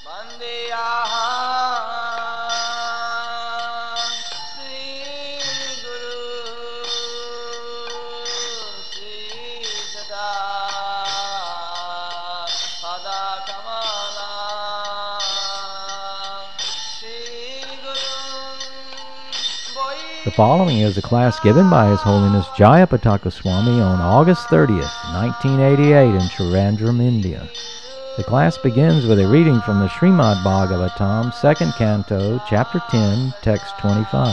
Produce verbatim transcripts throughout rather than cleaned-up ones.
The following is a class given by His Holiness Jayapataka Swami on August thirtieth, nineteen eighty-eight in Trivandrum, India. The class begins with a reading from the Srimad Bhagavatam, second canto, chapter ten, text twenty-five.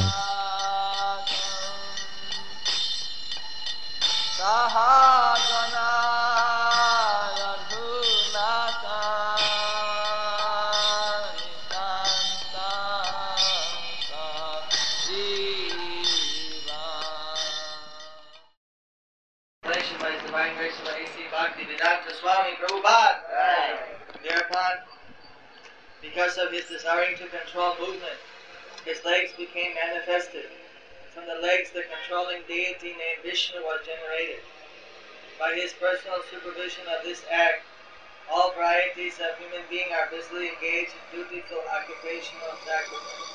Because of his desiring to control movement, his legs became manifested. From the legs, the controlling deity named Vishnu was generated. By his personal supervision of this act, all varieties of human being are busily engaged in dutiful occupational sacrifice.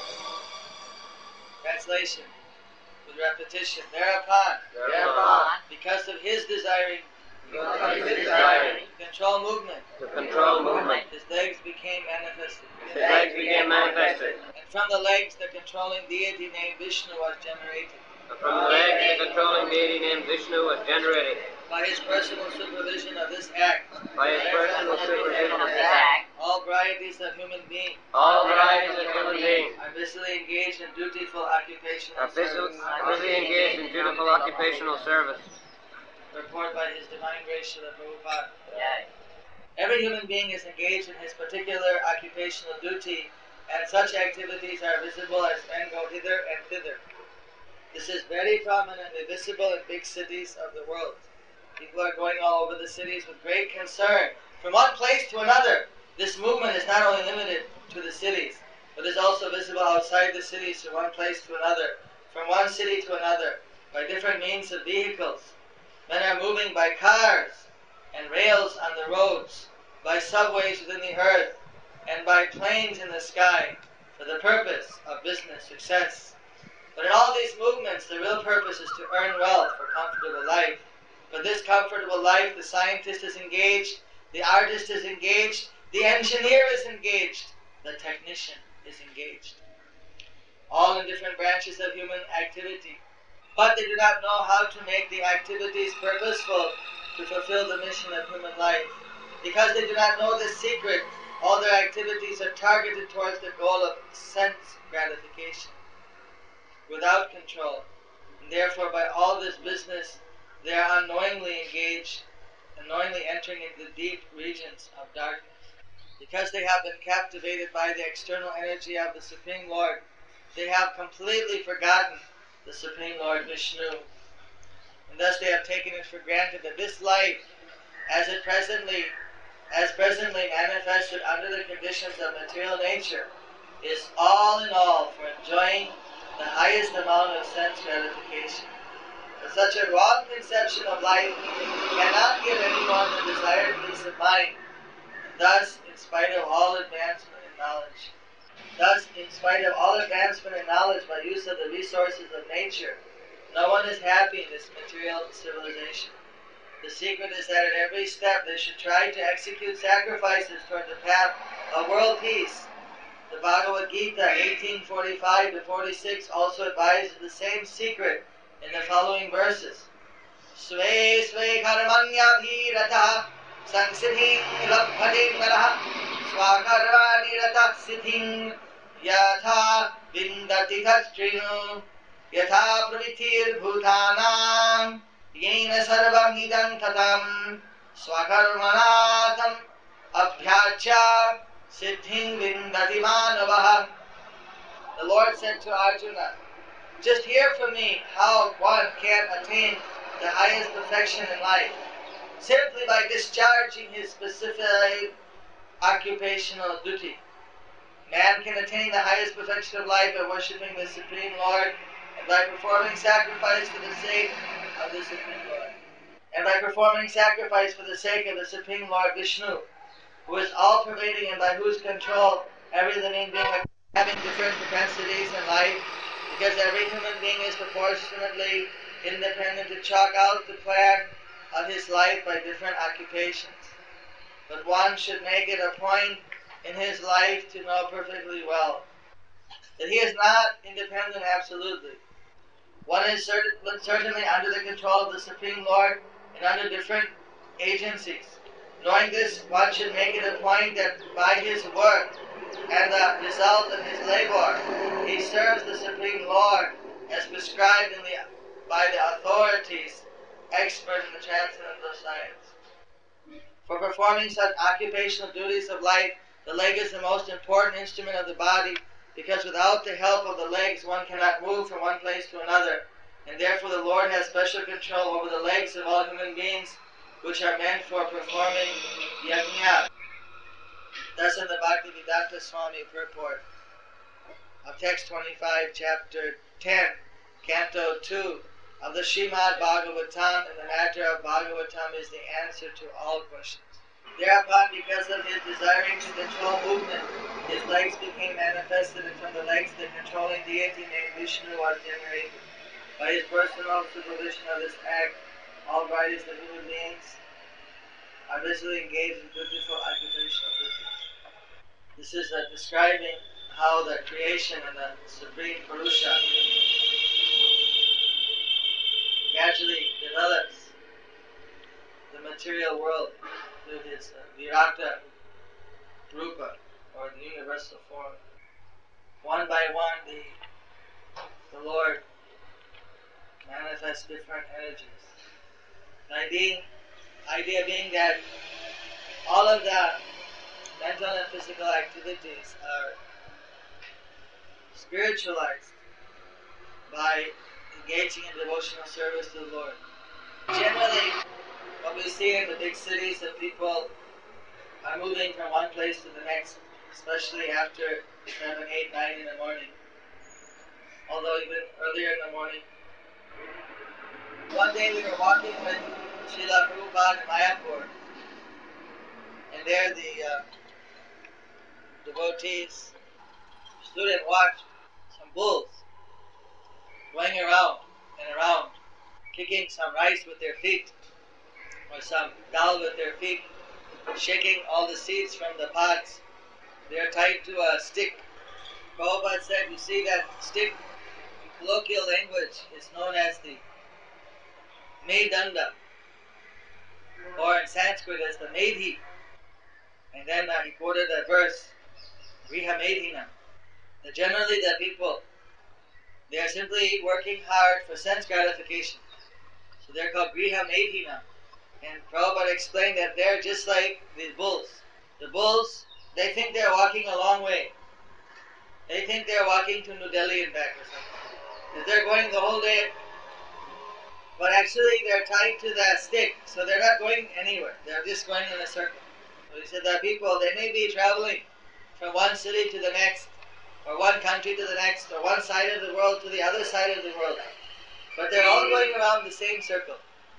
Translation with repetition. Thereupon, Thereupon, because of his desiring because of his desiring control movement, to control movement, his legs became manifested. his legs became manifested. And from the legs, the controlling deity named Vishnu was generated. And from the legs, the controlling deity named Vishnu was generated. By his personal supervision of this act, By his personal supervision of this act, all varieties of human beings all varieties of human beings are busily engaged in dutiful occupational are busily, service. busily engaged in dutiful occupational service. Report by His Divine Grace Srila Prabhupada. Yay. Every human being is engaged in his particular occupational duty, and such activities are visible as men go hither and thither. This is very prominently visible in big cities of the world. People are going all over the cities with great concern from one place to another. This movement is not only limited to the cities, but is also visible outside the cities from one place to another, from one city to another, by different means of vehicles. Men are moving by cars and rails on the roads, by subways within the earth, and by planes in the sky for the purpose of business success. But in all these movements, the real purpose is to earn wealth for comfortable life. For this comfortable life, the scientist is engaged, the artist is engaged, the engineer is engaged, the technician is engaged. All in different branches of human activity. But they do not know how to make the activities purposeful to fulfill the mission of human life. Because they do not know the secret, all their activities are targeted towards the goal of sense gratification, without control. And therefore, by all this business, they are unknowingly engaged, unknowingly entering into the deep regions of darkness. Because they have been captivated by the external energy of the Supreme Lord, they have completely forgotten the Supreme Lord Vishnu. And thus they have taken it for granted that this life, as it presently, as presently manifested under the conditions of material nature, is all in all for enjoying the highest amount of sense gratification. But such a wrong conception of life cannot give anyone the desired peace of mind. And thus, in spite of all advancement in knowledge, Thus, in spite of all advancement in knowledge by use of the resources of nature, no one is happy in this material civilization. The secret is that at every step they should try to execute sacrifices toward the path of world peace. The Bhagavad Gita eighteen forty-five to forty-six also advises the same secret in the following verses. Sve sve karmanya bhirata sansiddhim labhate naraha swakarvani rata siddhim yatha vindati tattrinu yatha pravitir bhutanam yena sarvam idam tatam swakarmanatam abhyachya siddhim vindati manavaha. The Lord said to Arjuna, just hear from me how one can attain the highest perfection in life, simply by discharging his specific occupational duty. Man can attain the highest perfection of life by worshipping the Supreme Lord and by performing sacrifice for the sake of the Supreme Lord. And by performing sacrifice for the sake of the Supreme Lord Vishnu. who is all-pervading and by whose control every living being having different propensities in life, because every human being is proportionately independent to chalk out the plan of his life by different occupations. But one should make it a point in his life to know perfectly well that he is not independent absolutely. One is certain, certainly under the control of the Supreme Lord and under different agencies. Knowing this, one should make it a point that by his work and the result of his labor, he serves the Supreme Lord as prescribed in the, by the authorities expert in the transcendental science. For performing such occupational duties of life, the leg is the most important instrument of the body, because without the help of the legs one cannot move from one place to another, and therefore the Lord has special control over the legs of all human beings, which are meant for performing yajna. Thus in the Bhaktivedanta Swami purport of text twenty-five, chapter ten, canto two of the Srimad Bhagavatam, and the matter of Bhagavatam is the answer to all questions. Thereupon, because of his desiring to control movement, his legs became manifested, and from the legs the controlling deity named Vishnu was generated. By his personal supervision of this act, all bodies of human beings are busily engaged in beautiful occupational duties. This is uh, describing how the creation and the Supreme Purusha gradually develops the material world through his uh, Virata Rupa, or the universal form. One by one, the, the Lord manifests different energies. The idea, idea being that all of the mental and physical activities are spiritualized by engaging in devotional service to the Lord. Generally, what we see in the big cities, that people are moving from one place to the next, especially after seven, eight, nine in the morning. Although even earlier in the morning. One day we were walking with Srila Prabhupada in Mayapur, and there the uh, devotees stood and watched some bulls going around and around, kicking some rice with their feet, or some dal with their feet, shaking all the seeds from the pods. They are tied to a stick. Prabhupada said, you see that stick, in colloquial language, is known as the Medanda, or in Sanskrit as the Medhi. And then uh, he quoted that verse, Griha Medhina. That generally the people, they are simply working hard for sense gratification. So they're called Griha Medhina. And Prabhupada explained that they're just like these bulls. The bulls, they think they're walking a long way. They think they're walking to New Delhi and back or something. That they're going the whole day. But actually they're tied to that stick, so they're not going anywhere. They're just going in a circle. So he said that people, they may be traveling from one city to the next, or one country to the next, or one side of the world to the other side of the world. But they're all going around the same circle,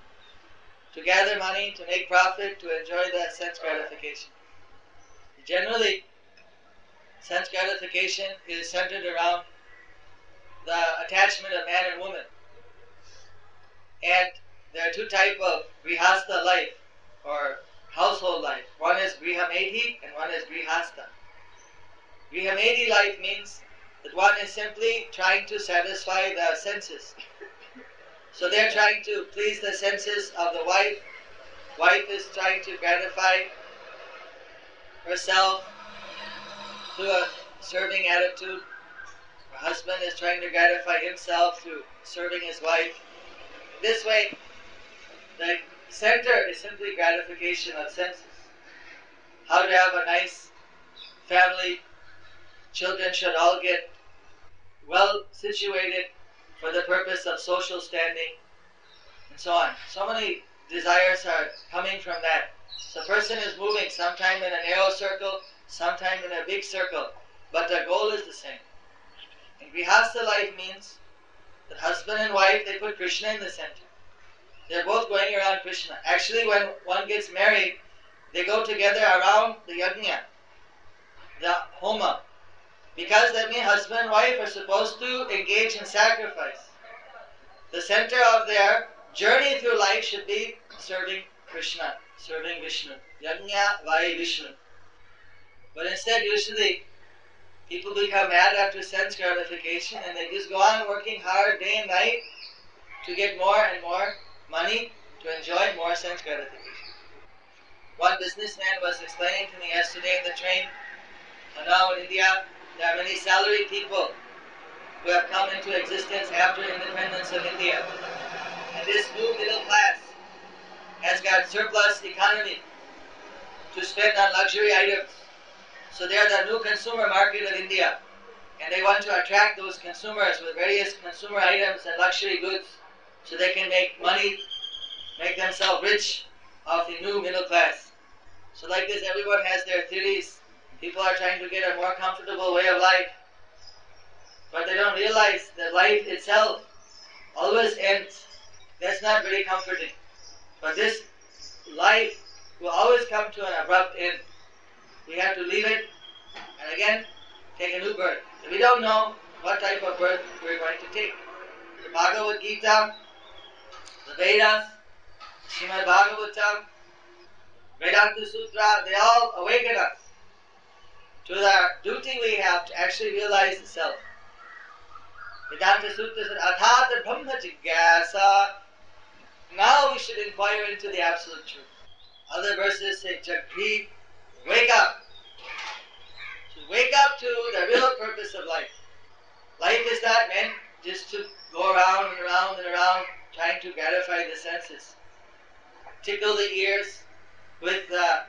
to gather money, to make profit, to enjoy the sense gratification. Generally, sense gratification is centered around the attachment of man and woman. And there are two types of grihastha life, or household life. One is grihamedhi and one is grihastha. Grihamedhi life means that one is simply trying to satisfy the senses. So they're trying to please the senses of the wife. Wife is trying to gratify herself through a serving attitude. Her husband is trying to gratify himself through serving his wife. This way, the center is simply gratification of senses. How to have a nice family. Children should all get well situated for the purpose of social standing, and so on. So many desires are coming from that. So a person is moving sometime in a narrow circle, sometime in a big circle, but the goal is the same. And grihastha life means that husband and wife, they put Krishna in the center. They're both going around Krishna. Actually, when one gets married, they go together around the yajna, the homa, because that means husband and wife are supposed to engage in sacrifice. The center of their journey through life should be serving Krishna, serving Vishnu. Yajna Vai Vishnu. But instead, usually, people become mad after sense gratification and they just go on working hard day and night to get more and more money to enjoy more sense gratification. One businessman was explaining to me yesterday in the train, and now in India, there are many salaried people who have come into existence after independence of India. And this new middle class has got surplus economy to spend on luxury items. So they are the new consumer market of India. And they want to attract those consumers with various consumer items and luxury goods so they can make money, make themselves rich off the new middle class. So like this, everyone has their theories. People are trying to get a more comfortable way of life. But they don't realize that life itself always ends. That's not very comforting. But this life will always come to an abrupt end. We have to leave it and again take a new birth. So we don't know what type of birth we're going to take. The Bhagavad Gita, the Vedas, Srimad Bhagavatam, Vedanta Sutra, they all awaken us to the duty we have to actually realize the self. Vedanta Sutra said, Athata Brahma Jigyasa. Now we should inquire into the absolute truth. Other verses say, Jagri, wake up. So wake up to the real purpose of life. Life is not meant just to go around and around and around trying to gratify the senses. Tickle the ears with uh,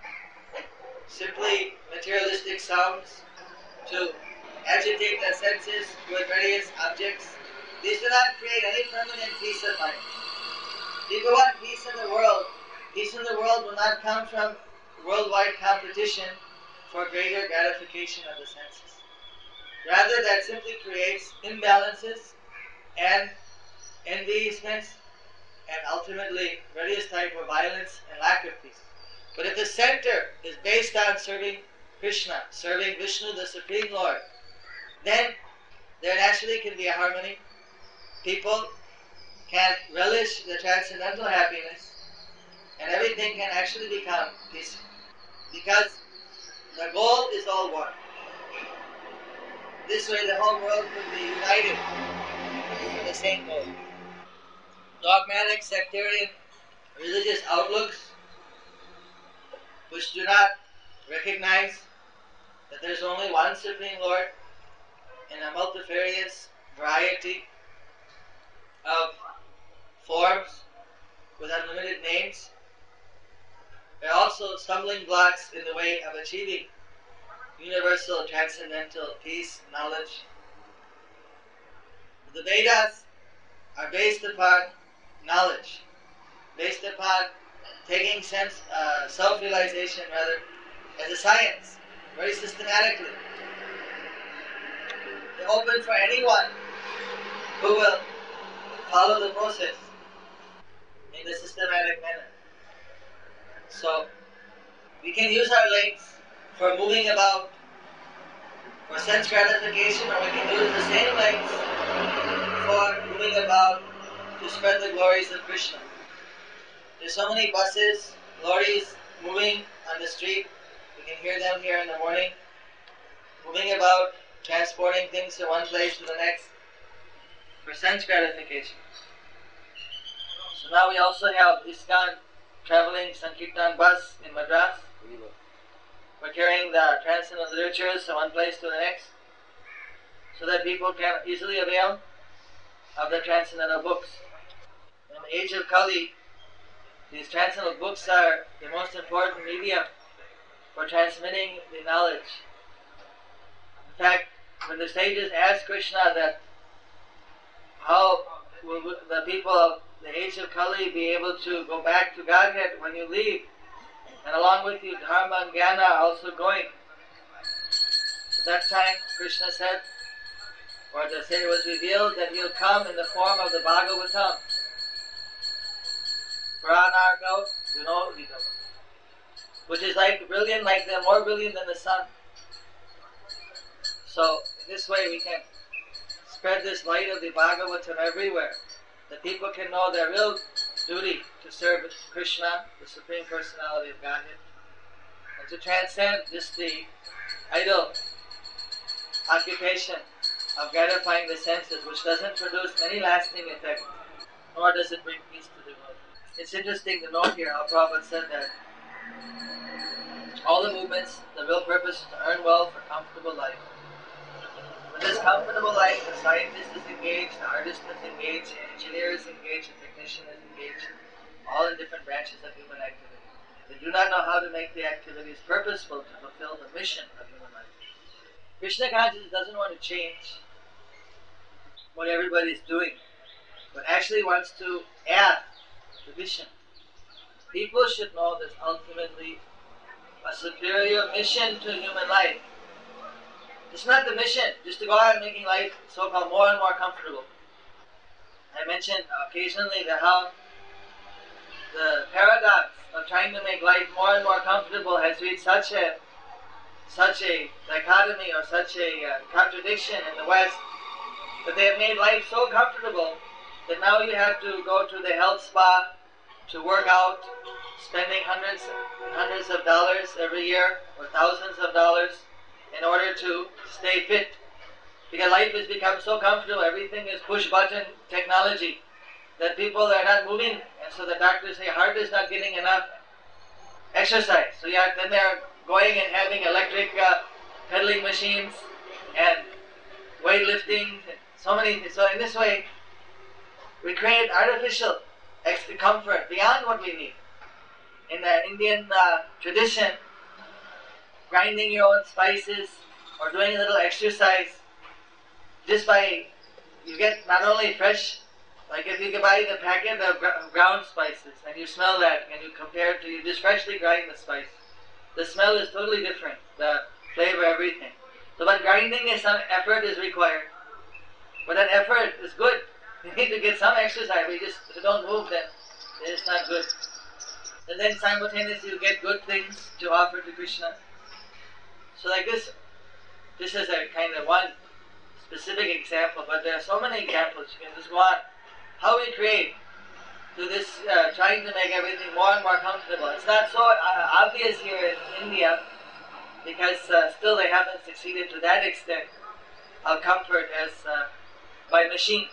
simply materialistic sounds, to agitate the senses with various objects. These do not create any permanent peace of mind. People want peace in the world. Peace in the world will not come from worldwide competition for greater gratification of the senses. Rather, that simply creates imbalances and enviousness and ultimately various types of violence and lack of peace. But if the center is based on serving Krishna, serving Vishnu, the Supreme Lord, then there naturally can be a harmony. People can relish the transcendental happiness and everything can actually become peaceful. Because the goal is all one. This way the whole world could be united for the same goal. Dogmatic, sectarian, religious outlooks which do not recognize that there is only one Supreme Lord in a multifarious variety of forms with unlimited names, are also stumbling blocks in the way of achieving universal transcendental peace, knowledge. The Vedas are based upon knowledge, based upon taking sense, uh, self-realization rather, as a science, very systematically. They're open for anyone who will follow the process in a systematic manner. So, we can use our legs for moving about, for sense gratification, or we can use the same legs for moving about to spread the glories of Krishna. There's so many buses, lorries moving on the street. We can hear them here in the morning, moving about, transporting things from one place to the next for sense gratification. So now we also have ISKCON traveling Sankirtan bus in Madras. We're carrying the transcendental literatures from one place to the next so that people can easily avail of the transcendental books. In the age of Kali, these transcendental books are the most important medium for transmitting the knowledge. In fact, when the sages asked Krishna that how will the people of the age of Kali be able to go back to Godhead when you leave, and along with you Dharma and Jnana are also going. At that time Krishna said, or the say it was revealed, that he will come in the form of the Bhagavatam. Pranargo Gunodhito. which is like brilliant, like the more brilliant than the sun. So in this way we can spread this light of the Bhagavatam everywhere. That people can know their real duty to serve Krishna, the Supreme Personality of Godhead, and to transcend just the idle occupation of gratifying the senses, which doesn't produce any lasting effect, nor does it bring peace to the world. It's interesting to note here how Prabhupada said that all the movements, the real purpose is to earn wealth for comfortable life. With this comfortable life, the scientist is engaged, the artist is engaged, the engineer is engaged, the technician is engaged, all in different branches of human activity. They do not know how to make the activities purposeful to fulfill the mission of human life. Krishna consciousness doesn't want to change what everybody's doing, but actually wants to add the mission. People should know there's ultimately a superior mission to human life. It's not the mission just to go out and making life so-called more and more comfortable. I mentioned occasionally that how the paradox of trying to make life more and more comfortable has reached such a such a dichotomy or such a uh, contradiction in the West that they have made life so comfortable that now you have to go to the health spa to work out, spending hundreds and hundreds of dollars every year or thousands of dollars in order to stay fit. Because life has become so comfortable, everything is push-button technology, that people are not moving, and so the doctors say heart is not getting enough exercise. So yeah, then they're going and having electric uh, pedaling machines and weightlifting, and so many things. So in this way, we create artificial extra comfort beyond what we need. In the Indian uh, tradition, grinding your own spices or doing a little exercise, just by, you get not only fresh, like if you can buy the packet of ground spices and you smell that and you compare it to, you just freshly grind the spice, the smell is totally different, the flavor, everything. So but grinding is some effort is required, but that effort is good. You need to get some exercise. We just, if you don't move, then it's not good. And then simultaneously you get good things to offer to Krishna. So like this, this is a kind of one specific example, but there are so many examples. You can just go on. How we create to this, uh, trying to make everything more and more comfortable. It's not so uh, obvious here in India, because uh, still they haven't succeeded to that extent of comfort as uh, by machines.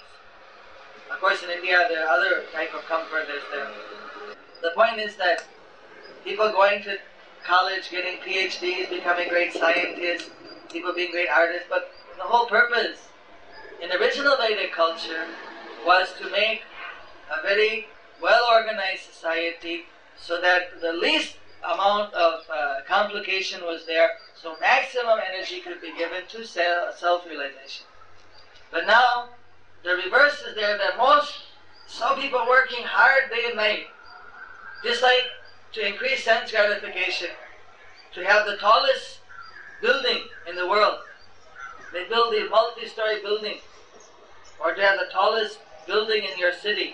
Of course in India there are other type of comfort that's there. The point is that people going to college, getting P H Ds, becoming great scientists, people being great artists, but the whole purpose in original Vedic culture was to make a very well-organized society so that the least amount of uh, complication was there, so maximum energy could be given to self-realization. But now, the reverse is there, that most, some people working hard day and night, just like to increase sense gratification, to have the tallest building in the world. They build these multi-story buildings, or to have the tallest building in your city.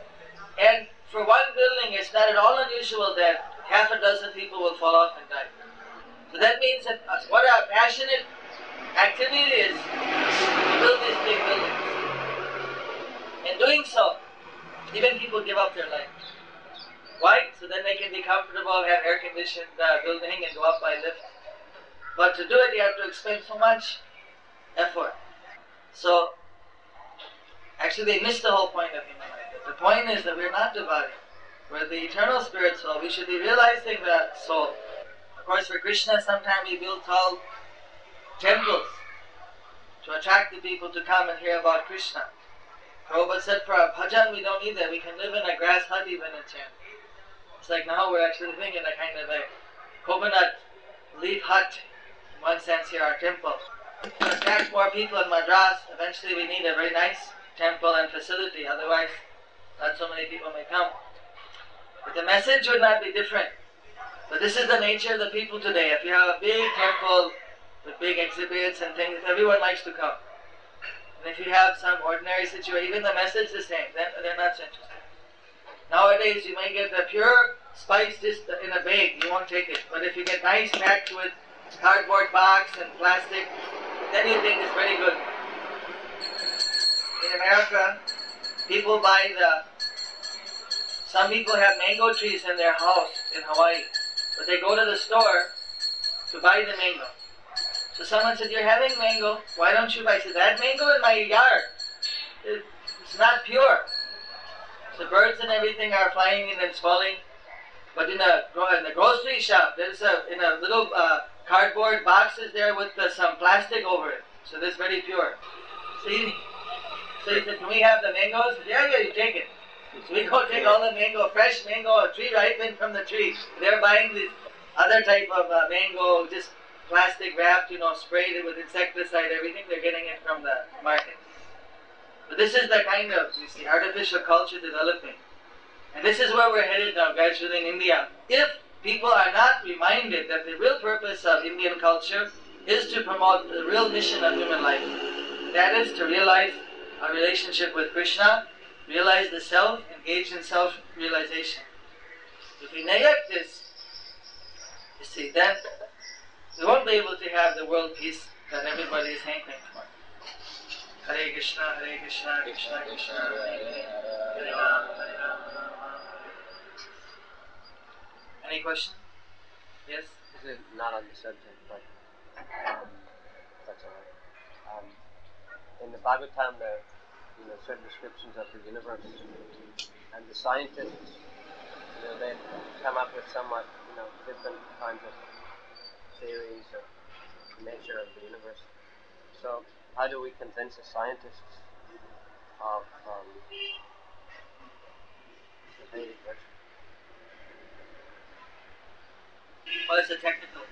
And for one building, it's not at all unusual that half a dozen people will fall off and die. So that means that what our passionate activity is to build these big buildings. In doing so, even people give up their life. Why? So then they can be comfortable, have air-conditioned uh, building and go up by lift. But to do it, you have to expend so much effort. So, actually they miss the whole point of human life. The point is that we're not the body. We're the eternal spirit soul. We should be realizing that soul. Of course, for Krishna, sometimes we build tall temples to attract the people to come and hear about Krishna. Prabhupada said for our bhajan, we don't need that. We can live in a grass hut even and chant. It's like now we're actually living in a kind of a coconut leaf hut, in one sense here, our temple. To attract more people in Madras, eventually we need a very nice temple and facility, otherwise not so many people may come. But the message would not be different. But this is the nature of the people today. If you have a big temple with big exhibits and things, everyone likes to come. And if you have some ordinary situation, even the message is the same, then they're not so interested. Nowadays you may get the pure spice just in a bag, you won't take it. But if you get nice packed with cardboard box and plastic, then you think it's very good. In America, people buy the, some people have mango trees in their house in Hawaii, but they go to the store to buy the mango. So someone said, you're having mango, why don't you buy? I said, that mango in my yard, it, it's not pure. So birds and everything are flying in and swelling. But in a in the grocery shop, there's a in a little uh, cardboard boxes there with uh, some plastic over it. So this is very pure. See? So he said, can we have the mangoes? Yeah, yeah, you take it. So we go take all the mango, fresh mango, a tree ripened from the tree. They're buying this other type of uh, mango, just plastic wrapped, you know, sprayed with insecticide, everything. They're getting it from the market. But this is the kind of, you see, artificial culture developing. And this is where we're headed now, gradually in India. If people are not reminded that the real purpose of Indian culture is to promote the real mission of human life, that is to realize our relationship with Krishna, realize the self, engage in self-realization. If we neglect this, you see, then we won't be able to have the world peace that everybody is hankering for. Hare Krishna, Hare Krishna, Krishna Krishna, Hare Hare, Hare Rama, Hare Rama, Rama Rama. Any question? Yes? This is not on the subject, but um, that's all right. Um, in the Bhagavatam, there are you know, certain descriptions of the universe, and the scientists, you know, they come up with somewhat, you know, different kinds of theories of the nature of the universe. So, how do we convince the scientists of um, the Vedic version? Well, it's a technical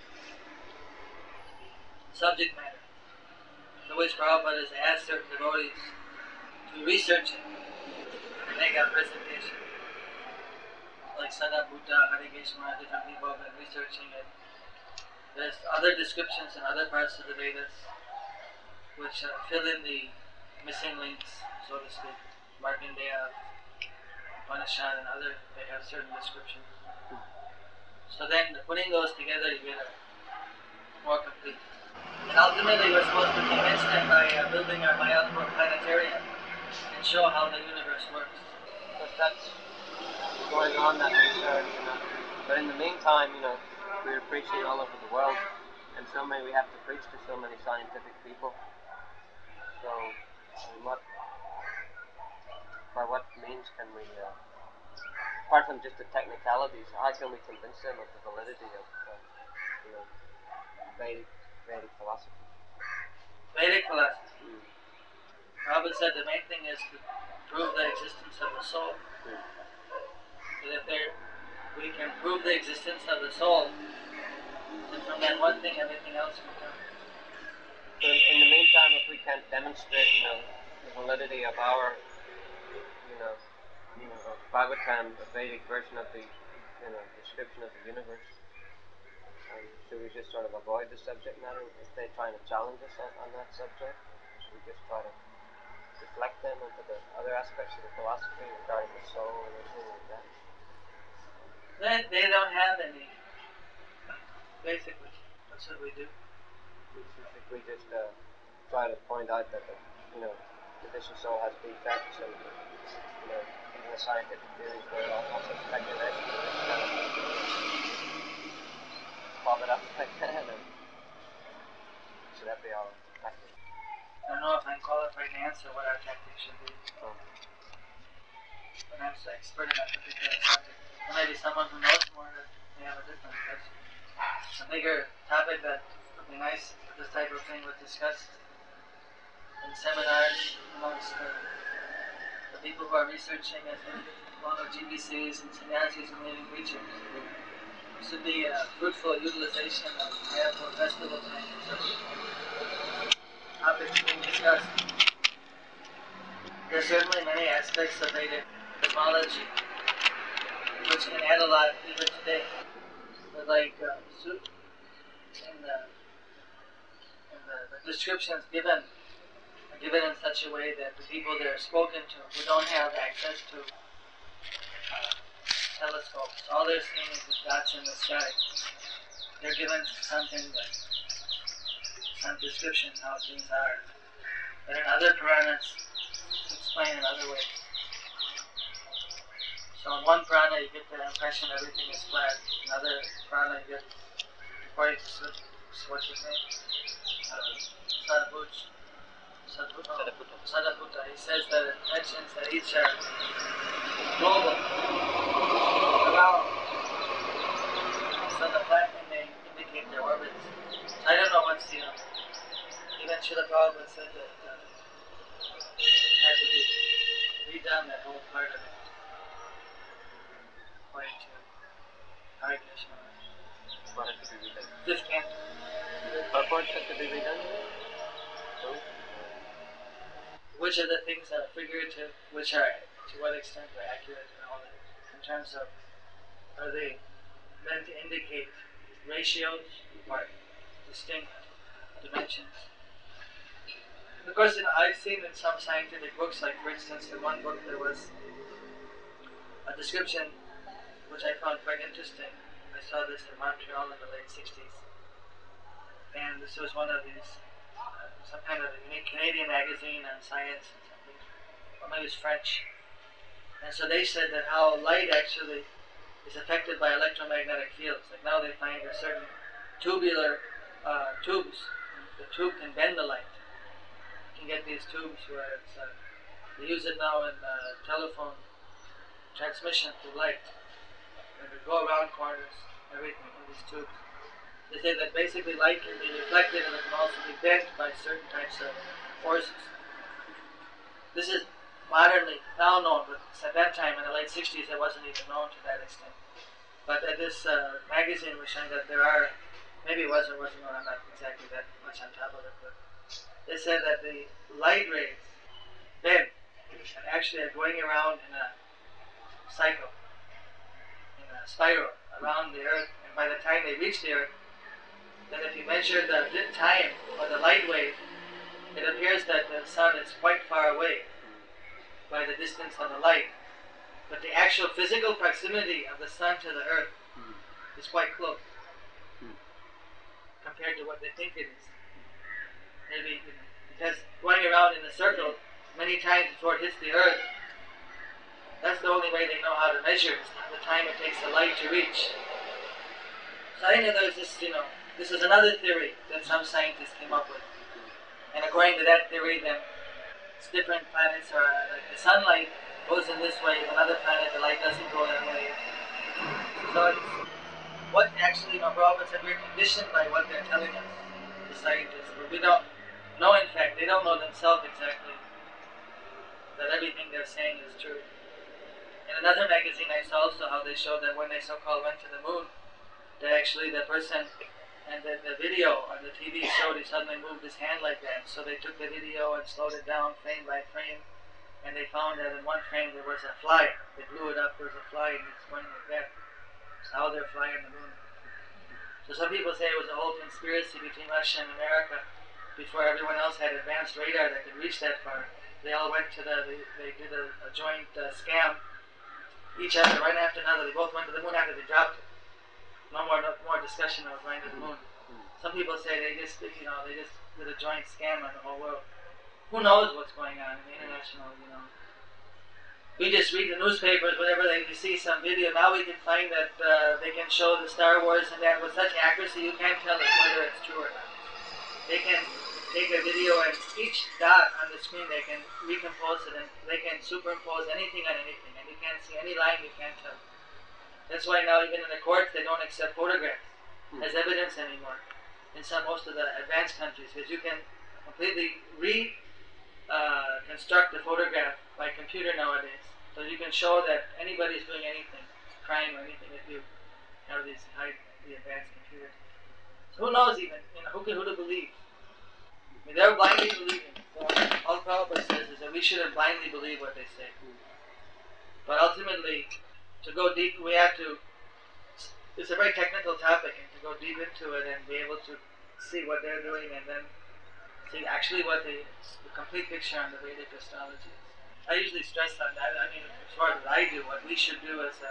subject matter. The which Prabhupada has asked certain devotees to research it and make a presentation. Like Sada Bhuta, Hare Krishna, different people have been researching it. There's other descriptions in other parts of the Vedas which uh, fill in the missing links, so to speak. Markandeya, Upanishad, and other, they have certain descriptions. So then, putting those together, you get a more complete. And ultimately, we're supposed to convince them by uh, building our Mayapur planetarium and show how the universe works. But that's going on, that research, you know. But in the meantime, you know, we're preaching all over the world, and so many, we have to preach to so many scientific people. So, I mean, what, by what means can we, uh, apart from just the technicalities, how can we convince them of the validity of, uh, you know, Vedic, Vedic philosophy? Vedic philosophy. Mm. Prabhupada said the main thing is to prove the existence of the soul. Mm. That if there, we can prove the existence of the soul, then from that one thing, everything else will come. So in, in the meantime, if we can't demonstrate, you know, the validity of our, you know, you know, of Bhagavatam, the Vedic version of the, you know, description of the universe, um, should we just sort of avoid the subject matter if they're trying to challenge us on, on that subject? Should we just try to deflect them into the other aspects of the philosophy regarding the soul and everything like that? They, they don't have any, basically. What should we do? If we just uh, try to point out that the, you know, the vicious soul has defects and, you know, even the scientific theories were also speculation, just kind of pop it up like that, and should that be our tactic? I don't know if I'm qualified to answer what our tactic should be. Oh. But I'm so expert in that particular subject. There may be someone who knows more that may have a different question. A bigger topic that would be nice if this type of thing was discussed in seminars amongst the, the people who are researching at the along with G B Cs and sannyasis and living preachers. This would be a fruitful utilization of Mayapur festival time and such topics being discussed. There are certainly many aspects of Vedic cosmology which can add a lot even today. But like uh, in the, in the, the descriptions given are given in such a way that the people that are spoken to who don't have access to telescopes. All they're seeing is the dots in the sky. They're given something like some description how things are. But in other Puranas, it's explained in other ways. So in one Purana, you get the impression everything is flat. In another Purana, you get, according to what's his name? Uh, Sadhbhuj. Sadhbhuta. Sadhbhuta. He says that it mentions that each are global, around. So the platinum may indicate their orbits. I don't know what's, you know, even Srila Prabhupada said that uh, it had to be redone, that whole part of it, according to Hare Krishna. What had to be redone? Fifth canto. Purport had to be redone? So? Which of the things are figurative, which are, to what extent are accurate, and all that, in terms of, are they meant to indicate ratios or distinct dimensions? Of course, you know, I've seen in some scientific books, like for instance, in one book there was a description which I found quite interesting. I saw this in Montreal in the late sixties, and this was one of these, uh, some kind of a unique Canadian magazine on science and something, or maybe it was French. And so they said that how light actually is affected by electromagnetic fields. Like now they find there's certain tubular uh, tubes. The tube can bend the light. You can get these tubes where it's, uh, they use it now in uh, telephone transmission through light. And they go around corners, everything in these tubes. They say that basically light can be reflected and it can also be bent by certain types of forces. This is modernly now known, but at that time in the late sixties it wasn't even known to that extent. But at this uh, magazine was showing that there are, maybe it was or wasn't known, I'm not exactly that much on top of it, but they said that the light rays bend and actually are going around in a cycle, in a spiral around the earth, and by the time they reach the earth, then if you measure the time or the light wave, it appears that the sun is quite far away by the distance of the light. But the actual physical proximity of the sun to the earth is quite close compared to what they think it is. Maybe because going around in a circle many times before it hits the earth, that's the only way they know how to measure it, the time it takes the light to reach. So I think that there's this, you know, this is another theory that some scientists came up with. And according to that theory, then it's different planets are like the sunlight goes in this way, another planet the light doesn't go that way. So it's what actually, you know, Prabhupada said we're conditioned by what they're telling us, the scientists. But we don't know, in fact, they don't know themselves exactly that everything they're saying is true. In another magazine I saw also how they showed that when they so-called went to the moon, that actually the person and the, the video on the T V showed he suddenly moved his hand like that. So they took the video and slowed it down frame by frame, and they found that in one frame there was a fly. They blew it up, there was a fly and it's going like that. That's how they're flying the moon. So some people say it was a whole conspiracy between Russia and America before everyone else had advanced radar that could reach that far. They all went to the, they, they did a, a joint uh, scam, each other right after another. They both went to the moon after they dropped it. No more, no more discussion of going to the moon. Some people say they just, you know, they just did a joint scam on the whole world. Who knows what's going on in the international, you know. We just read the newspapers, whenever they you see some video. Now we can find that uh, they can show the Star Wars and that with such accuracy you can't tell it whether it's true or not. They can take a video and each dot on the screen they can recompose it and they can superimpose anything on anything and you can't see any line, you can't tell. That's why now even in the courts they don't accept photographs as evidence anymore in some most of the advanced countries, because you can completely reconstruct uh, the photograph by computer nowadays. So you can show that anybody's doing anything, crime or anything, if you have these high, the advanced computers. So who knows even, you know, who can who to believe? I mean, they're blindly believing. So all Prabhupada says is that we shouldn't blindly believe what they say. But ultimately, to go deep, we have to, it's a very technical topic, and to go deep into it and be able to see what they're doing and then see actually what the, the complete picture on the Vedic astrology is. I usually stress on that. I mean, as far as I do, what we should do as a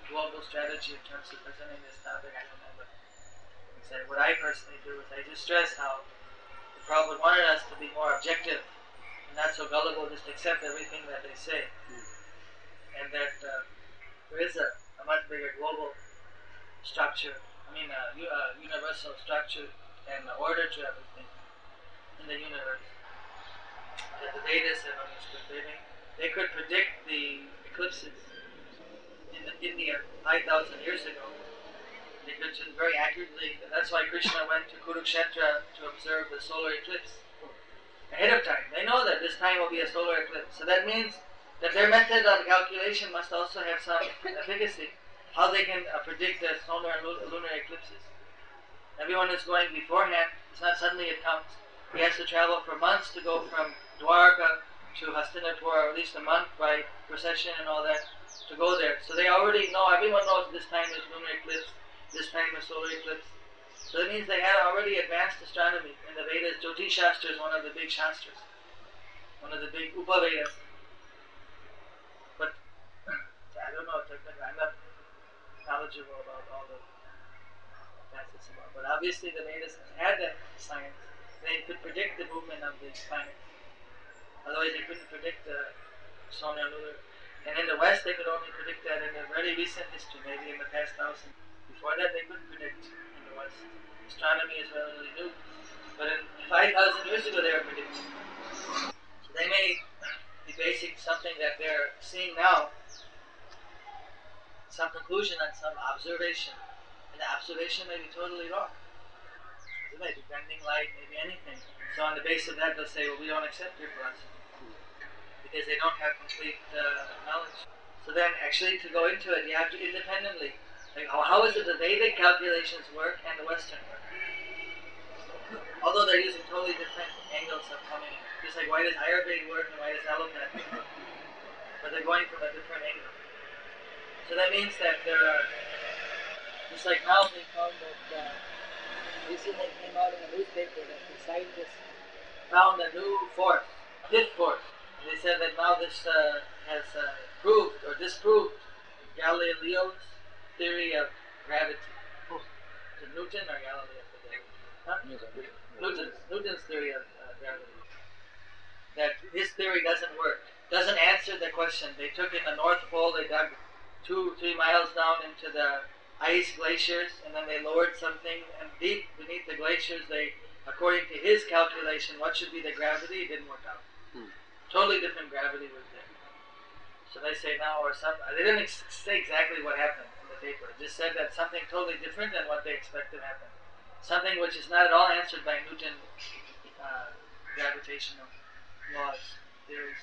global strategy in terms of presenting this topic, I don't know, but so what I personally do is I just stress how the Prabhupada wanted us to be more objective and not so gullible, just accept everything that they say. And that uh, there is a, a much bigger global structure, I mean a, a universal structure and order to everything in the universe that the Vedas have understood. They, they could predict the eclipses in the India five thousand years ago. They could just very accurately, that's why Krishna went to Kurukshetra to observe the solar eclipse ahead of time. They know that this time will be a solar eclipse. So that means that their method of calculation must also have some efficacy, how they can uh, predict the solar and lunar eclipses. Everyone is going beforehand, it's not suddenly it comes. He has to travel for months to go from Dwarka to Hastinapur, or at least a month by procession and all that, to go there. So they already know, everyone knows this time is lunar eclipse, this time is solar eclipse. So that means they had already advanced astronomy. In the Vedas, Jyotish Shastra is one of the big Shastras, one of the big Upavedas. But I don't know, I'm not knowledgeable about all the facets about. But obviously the Vedas had that science. They could predict the movement of these planets. Otherwise they couldn't predict the solar and lunar. And in the West they could only predict that in a very recent history, maybe in the past thousand. Before that they couldn't predict in the West. Astronomy is relatively new. But in five thousand years ago they were predicting. So they may be basing something that they're seeing now, some conclusion on some observation. And the observation may be totally wrong. It may be bending light, maybe anything. So on the basis of that they'll say, well, we don't accept your philosophy. Because they don't have complete uh, knowledge. So then actually to go into it, you have to independently, like how, how is it the Vedic calculations work and the Western work? Although they're using totally different angles of coming in. Just like why does Ayurveda work and why does allopathy work? But they're going from a different angle. So that means that there are, just like now they found that, uh, recently came out in a newspaper that the scientists found a new force, a fifth force. They said that now this uh, has uh, proved or disproved Galileo's theory of gravity. Oh. Is it Newton or Galileo? Huh? Newton's, Newton's theory of uh, gravity. That his theory doesn't work. Doesn't answer the question. They took in the North Pole, they dug two, three miles down into the ice glaciers, and then they lowered something, and deep beneath the glaciers, they, according to his calculation, what should be the gravity, it didn't work out. Hmm. Totally different gravity was there. So they say now, or some, they didn't ex- say exactly what happened in the paper. It just said that something totally different than what they expected happened. Something which is not at all answered by Newton uh, gravitational laws, theories.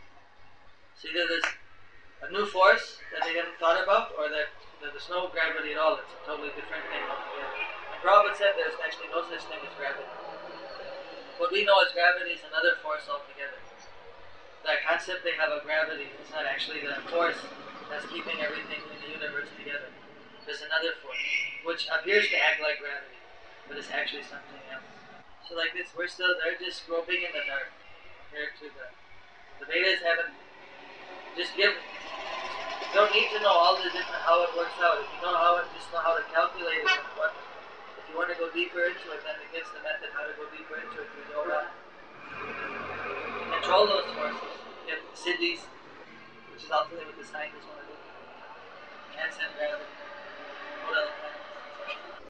So either there's a new force that they haven't thought about, or that, that there's no gravity at all. It's a totally different thing altogether. And Prabhupada said there's actually no such thing as gravity. What we know as gravity is another force altogether. That concept they have of gravity is not actually the force that's keeping everything in the universe together. There's another force, which appears to act like gravity, but it's actually something else. So like this, we're still, they're just groping in the dark compared to the, the Vedas haven't, just give, you don't need to know all the different, how it works out. If you know how it, just know how to calculate it, what, if you want to go deeper into it, then it gives the method how to go deeper into it through yoga. Control those forces, get siddhis, which is ultimately what the scientists want to do. Transcend gravity. What else?